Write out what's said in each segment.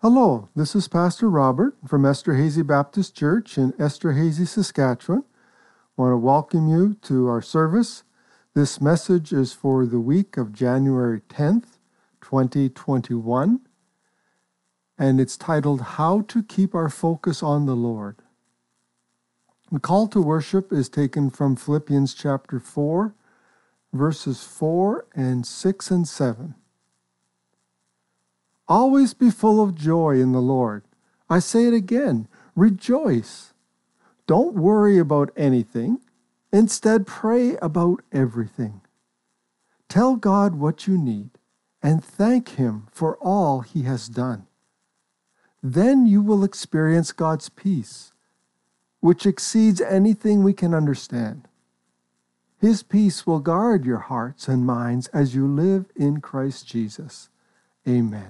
Hello, this is Pastor Robert from Esterhazy Baptist Church in Esterhazy, Saskatchewan. I want to welcome you to our service. This message is for the week of January 10th, 2021, and it's titled, How to Keep Our Focus on the Lord. The call to worship is taken from Philippians chapter 4, verses 4 and 6 and 7. Always be full of joy in the Lord. I say it again, rejoice. Don't worry about anything. Instead, pray about everything. Tell God what you need and thank Him for all He has done. Then you will experience God's peace, which exceeds anything we can understand. His peace will guard your hearts and minds as you live in Christ Jesus. Amen.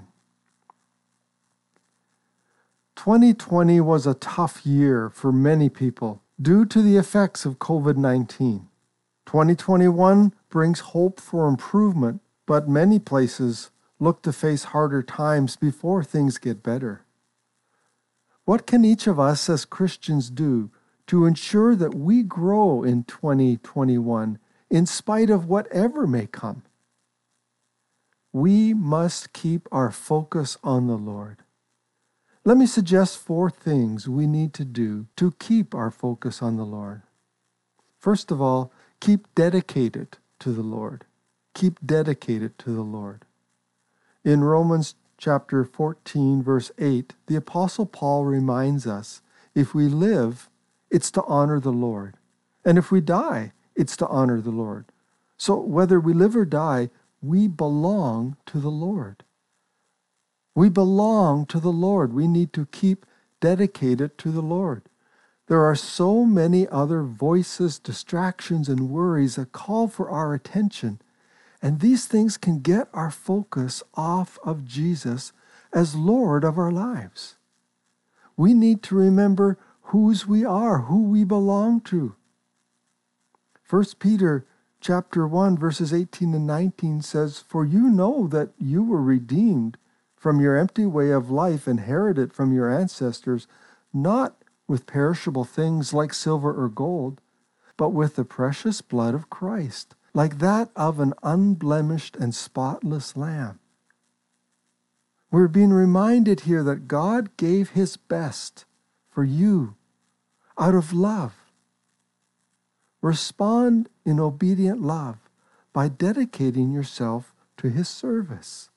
2020 was a tough year for many people due to the effects of COVID-19. 2021 brings hope for improvement, but many places look to face harder times before things get better. What can each of us as Christians do to ensure that we grow in 2021 in spite of whatever may come? We must keep our focus on the Lord. Let me suggest 4 things we need to do to keep our focus on the Lord. First of all, keep dedicated to the Lord. Keep dedicated to the Lord. In Romans chapter 14, verse 8, the Apostle Paul reminds us, if we live, it's to honor the Lord. And if we die, it's to honor the Lord. So whether we live or die, we belong to the Lord. We belong to the Lord. We need to keep dedicated to the Lord. There are so many other voices, distractions, and worries that call for our attention, and these things can get our focus off of Jesus as Lord of our lives. We need to remember whose we are, who we belong to. 1 Peter chapter 1, verses 18 and 19 says, For you know that you were redeemed from your empty way of life inherited from your ancestors, not with perishable things like silver or gold, but with the precious blood of Christ, like that of an unblemished and spotless lamb. We're being reminded here that God gave His best for you out of love. Respond in obedient love by dedicating yourself to His service.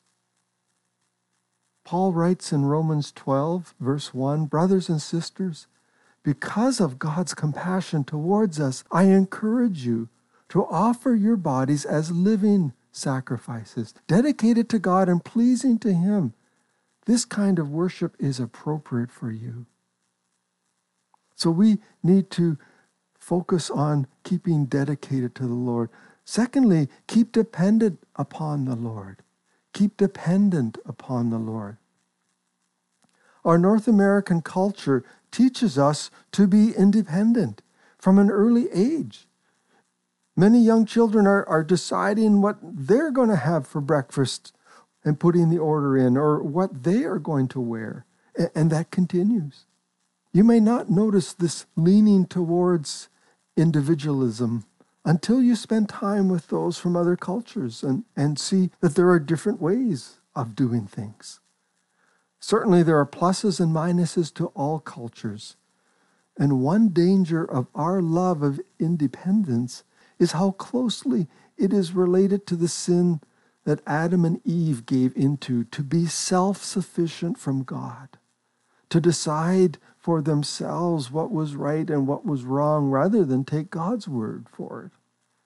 Paul writes in Romans 12, verse 1, Brothers and sisters, because of God's compassion towards us, I encourage you to offer your bodies as living sacrifices, dedicated to God and pleasing to Him. This kind of worship is appropriate for you. So we need to focus on keeping dedicated to the Lord. Secondly, keep dependent upon the Lord. Keep dependent upon the Lord. Our North American culture teaches us to be independent from an early age. Many young children are deciding what they're going to have for breakfast and putting the order in, or what they are going to wear, and that continues. You may not notice this leaning towards individualism until you spend time with those from other cultures and see that there are different ways of doing things. Certainly there are pluses and minuses to all cultures. And one danger of our love of independence is how closely it is related to the sin that Adam and Eve gave into, to be self-sufficient from God, to decide for themselves what was right and what was wrong rather than take God's word for it.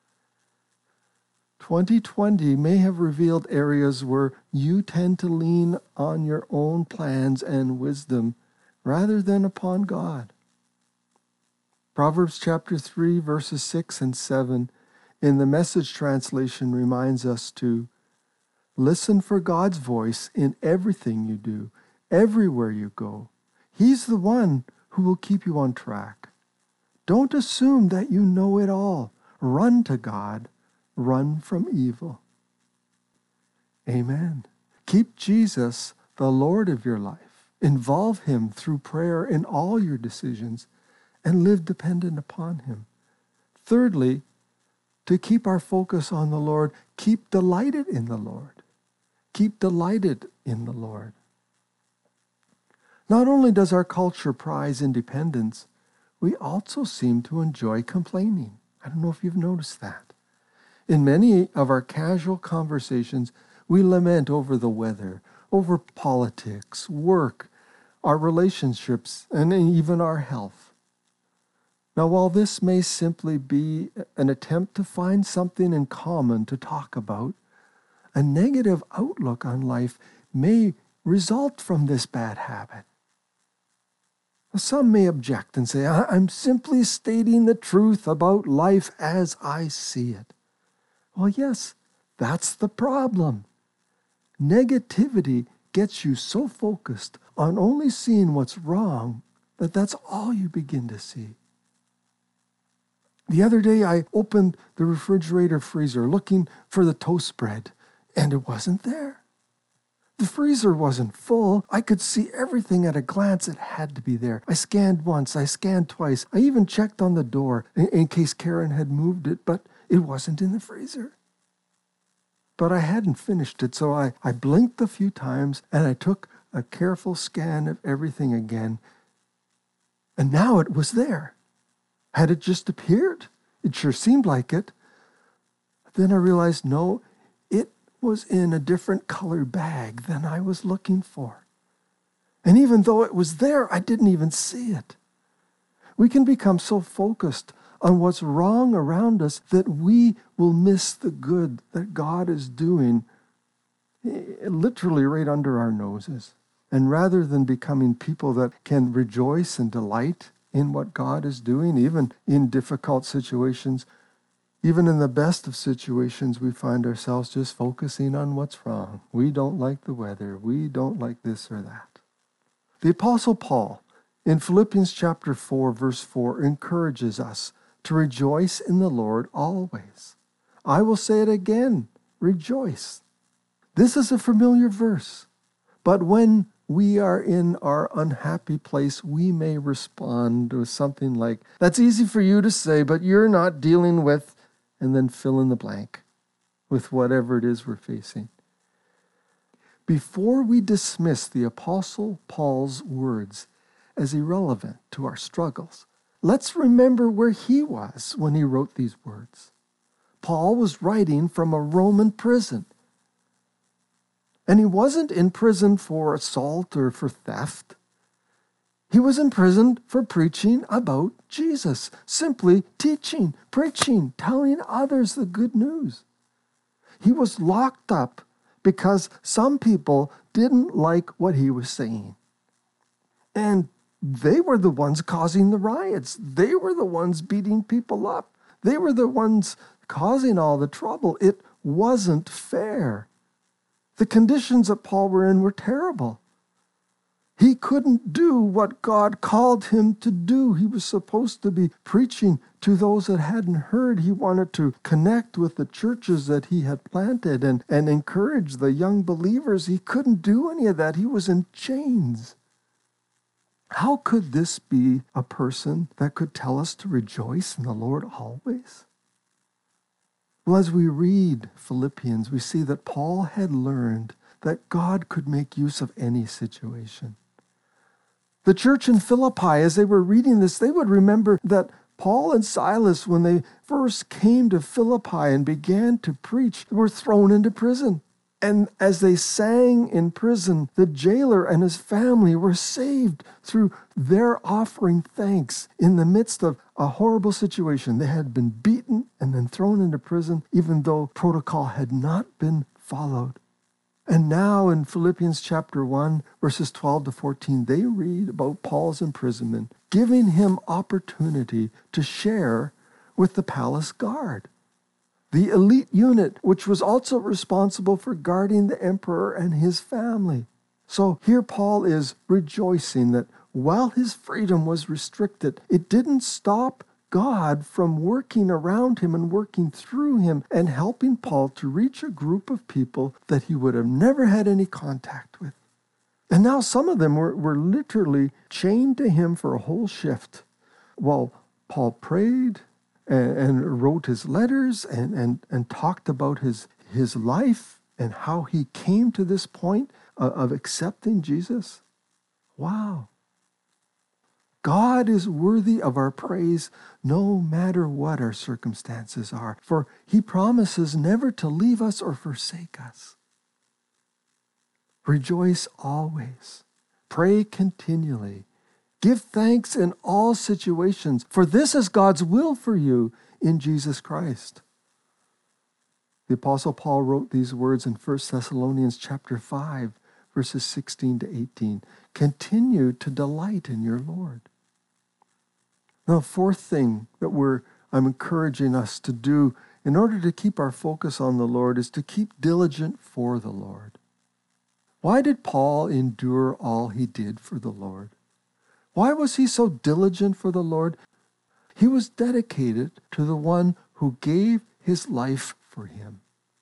2020 may have revealed areas where you tend to lean on your own plans and wisdom rather than upon God. Proverbs chapter 3, verses 6 and 7 in the Message translation reminds us to listen for God's voice in everything you do, everywhere you go. He's the one who will keep you on track. Don't assume that you know it all. Run to God. Run from evil. Amen. Keep Jesus the Lord of your life. Involve him through prayer in all your decisions and live dependent upon him. Thirdly, to keep our focus on the Lord, keep delighted in the Lord. Keep delighted in the Lord. Not only does our culture prize independence, we also seem to enjoy complaining. I don't know if you've noticed that. In many of our casual conversations, we lament over the weather, over politics, work, our relationships, and even our health. Now, while this may simply be an attempt to find something in common to talk about, a negative outlook on life may result from this bad habit. Some may object and say, I'm simply stating the truth about life as I see it. Well, yes, that's the problem. Negativity gets you so focused on only seeing what's wrong that that's all you begin to see. The other day, I opened the refrigerator freezer looking for the toast bread, and it wasn't there. The freezer wasn't full. I could see everything at a glance. It had to be there. I scanned once. I scanned twice. I even checked on the door in case Karen had moved it, but it wasn't in the freezer. But I hadn't finished it, so I blinked a few times, and I took a careful scan of everything again. And now it was there. Had it just appeared? It sure seemed like it. Then I realized, no, it was in a different color bag than I was looking for. And even though it was there, I didn't even see it. We can become so focused on what's wrong around us that we will miss the good that God is doing literally right under our noses. And rather than becoming people that can rejoice and delight in what God is doing, even in difficult situations, even in the best of situations, we find ourselves just focusing on what's wrong. We don't like the weather. We don't like this or that. The Apostle Paul, in Philippians chapter 4, verse 4, encourages us to rejoice in the Lord always. I will say it again, rejoice. This is a familiar verse, but when we are in our unhappy place, we may respond with something like, that's easy for you to say, but you're not dealing with, and then fill in the blank with whatever it is we're facing. Before we dismiss the Apostle Paul's words as irrelevant to our struggles, let's remember where he was when he wrote these words. Paul was writing from a Roman prison. And he wasn't in prison for assault or for theft. He was imprisoned for preaching about Jesus, simply teaching, preaching, telling others the good news. He was locked up because some people didn't like what he was saying. And they were the ones causing the riots. They were the ones beating people up. They were the ones causing all the trouble. It wasn't fair. The conditions that Paul were in were terrible. He couldn't do what God called him to do. He was supposed to be preaching to those that hadn't heard. He wanted to connect with the churches that he had planted and encourage the young believers. He couldn't do any of that. He was in chains. How could this be a person that could tell us to rejoice in the Lord always? Well, as we read Philippians, we see that Paul had learned that God could make use of any situation. The church in Philippi, as they were reading this, they would remember that Paul and Silas, when they first came to Philippi and began to preach, were thrown into prison. And as they sang in prison, the jailer and his family were saved through their offering thanks in the midst of a horrible situation. They had been beaten and then thrown into prison, even though protocol had not been followed. And now in Philippians chapter 1, verses 12 to 14, they read about Paul's imprisonment, giving him opportunity to share with the palace guard, the elite unit, which was also responsible for guarding the emperor and his family. So here Paul is rejoicing that while his freedom was restricted, it didn't stop God from working around him and working through him and helping Paul to reach a group of people that he would have never had any contact with. And now some of them were literally chained to him for a whole shift while Paul prayed and wrote his letters and talked about his life and how he came to this point of accepting Jesus. Wow. God is worthy of our praise no matter what our circumstances are, for he promises never to leave us or forsake us. Rejoice always. Pray continually. Give thanks in all situations, for this is God's will for you in Jesus Christ. The Apostle Paul wrote these words in 1 Thessalonians chapter 5, verses 16 to 18. Continue to delight in your Lord. Now, the fourth thing that I'm encouraging us to do in order to keep our focus on the Lord is to keep diligent for the Lord. Why did Paul endure all he did for the Lord? Why was he so diligent for the Lord? He was dedicated to the one who gave his life for him,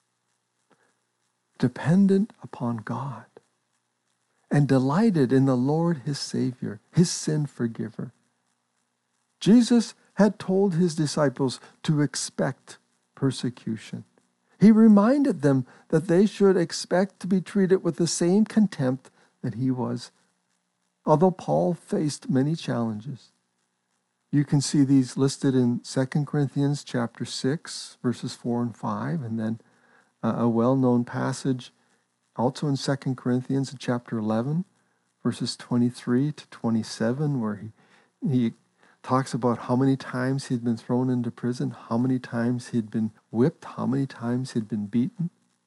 dependent upon God, and delighted in the Lord his Savior, his sin forgiver. Jesus had told his disciples to expect persecution. He reminded them that they should expect to be treated with the same contempt that he was. Although Paul faced many challenges, you can see these listed in 2 Corinthians chapter 6, verses 4 and 5, and then a well-known passage also in 2 Corinthians chapter 11, verses 23 to 27, where he talks about how many times he'd been thrown into prison, how many times he'd been whipped, how many times he'd been beaten.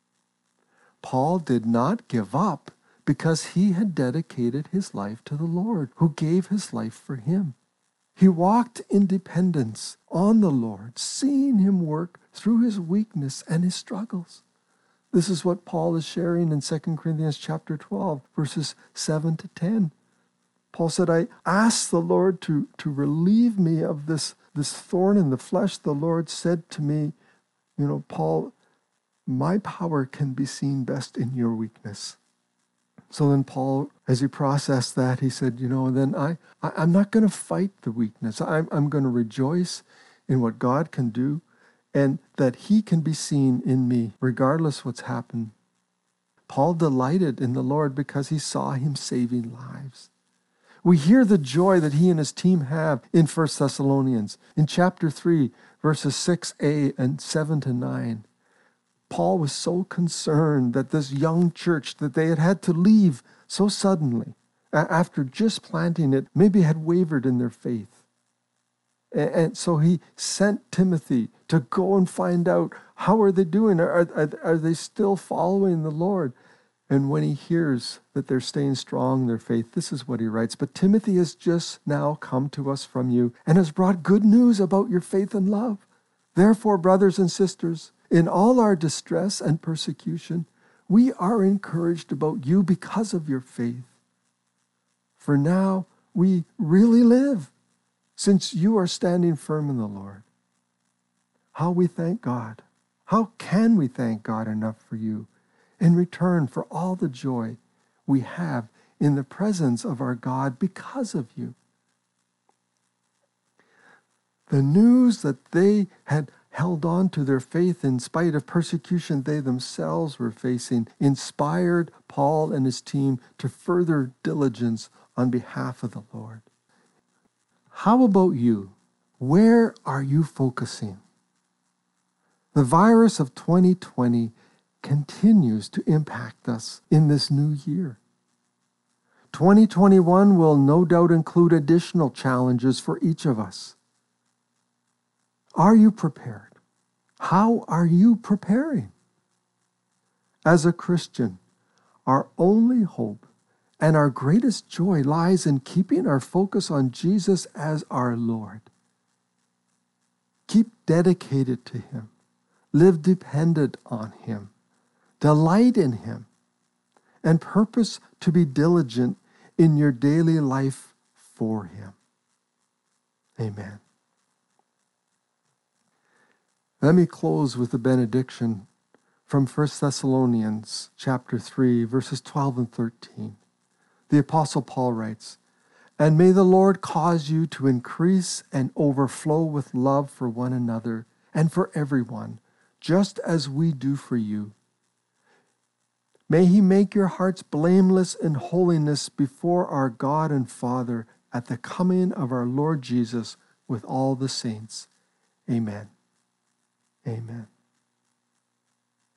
Paul did not give up because he had dedicated his life to the Lord, who gave his life for him. He walked in dependence on the Lord, seeing him work through his weakness and his struggles. This is what Paul is sharing in 2 Corinthians chapter 12, verses 7 to 10. Paul said, I asked the Lord to relieve me of this thorn in the flesh. The Lord said to me, Paul, my power can be seen best in your weakness. So then Paul, as he processed that, he said, then I'm not going to fight the weakness. I'm going to rejoice in what God can do and that he can be seen in me, regardless what's happened. Paul delighted in the Lord because he saw him saving lives. We hear the joy that he and his team have in 1 Thessalonians. In chapter 3, verses 6a and 7 to 9, Paul was so concerned that this young church that they had to leave so suddenly, after just planting it, maybe had wavered in their faith. And so he sent Timothy to go and find out, how are they doing? Are they still following the Lord? And when he hears that they're staying strong in their faith, this is what he writes. But Timothy has just now come to us from you and has brought good news about your faith and love. Therefore, brothers and sisters, in all our distress and persecution, we are encouraged about you because of your faith. For now we really live, since you are standing firm in the Lord. How we thank God. How can we thank God enough for you in return for all the joy we have in the presence of our God because of you? The news that they had held on to their faith in spite of persecution they themselves were facing inspired Paul and his team to further diligence on behalf of the Lord. How about you? Where are you focusing? The virus of 2020 continues to impact us in this new year. 2021 will no doubt include additional challenges for each of us. Are you prepared? How are you preparing? As a Christian, our only hope and our greatest joy lies in keeping our focus on Jesus as our Lord. Keep dedicated to him. Live dependent on him. Delight in him. And purpose to be diligent in your daily life for him. Amen. Let me close with a benediction from 1 Thessalonians chapter 3, verses 12 and 13. The Apostle Paul writes, "And may the Lord cause you to increase and overflow with love for one another and for everyone, just as we do for you. May he make your hearts blameless in holiness before our God and Father at the coming of our Lord Jesus with all the saints. Amen." Amen.